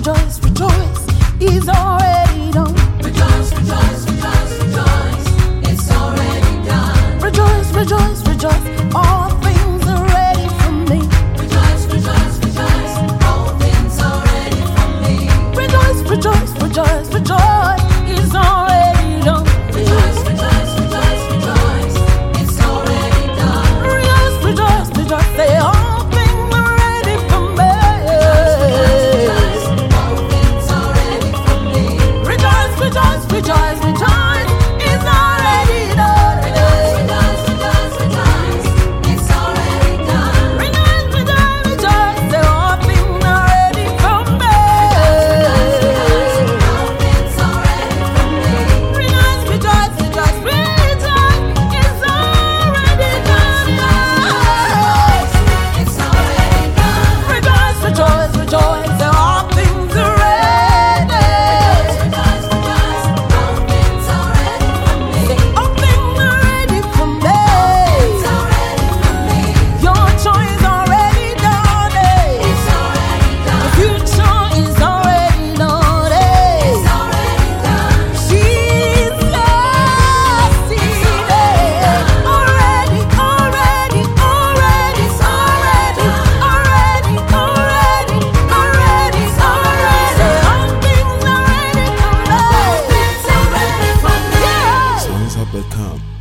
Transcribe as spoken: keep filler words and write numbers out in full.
rejoice, rejoice, is already done. Rejoice, rejoice, rejoice, rejoice, it's already done. Rejoice, rejoice, rejoice, all things are ready for me. Rejoice, rejoice, rejoice, all things are ready for me. Rejoice, rejoice, rejoice, rejoice, is already done. Rejoice, rejoice, rejoice, rejoice, it's already done. Rejoice, rejoice, rejoice, say all things are ready for me. Rejoice, all things are ready for me. Rejoice, rejoice, rejoice, rejoice, is already done. Rejoice, rejoice, rejoice, rejoice, it's already done. Rejoice, rejoice, rejoice, say all things are ready for me. Rejoice, all things are ready for me. Rejoice, rejoice, rejoice, rejoice, is already done. It's already done. Rejoice, rejoice, rejoice, say all things are ready. Rejoice, rejoice, all things are ready for me. All things are ready for me. It's already for me. Your choice already done. It's already done. Future is already done. It's already done. She's seated. Already, already, already, already, already, already, already, already. All things are ready for me. It's already for me. Yeah. Songs have become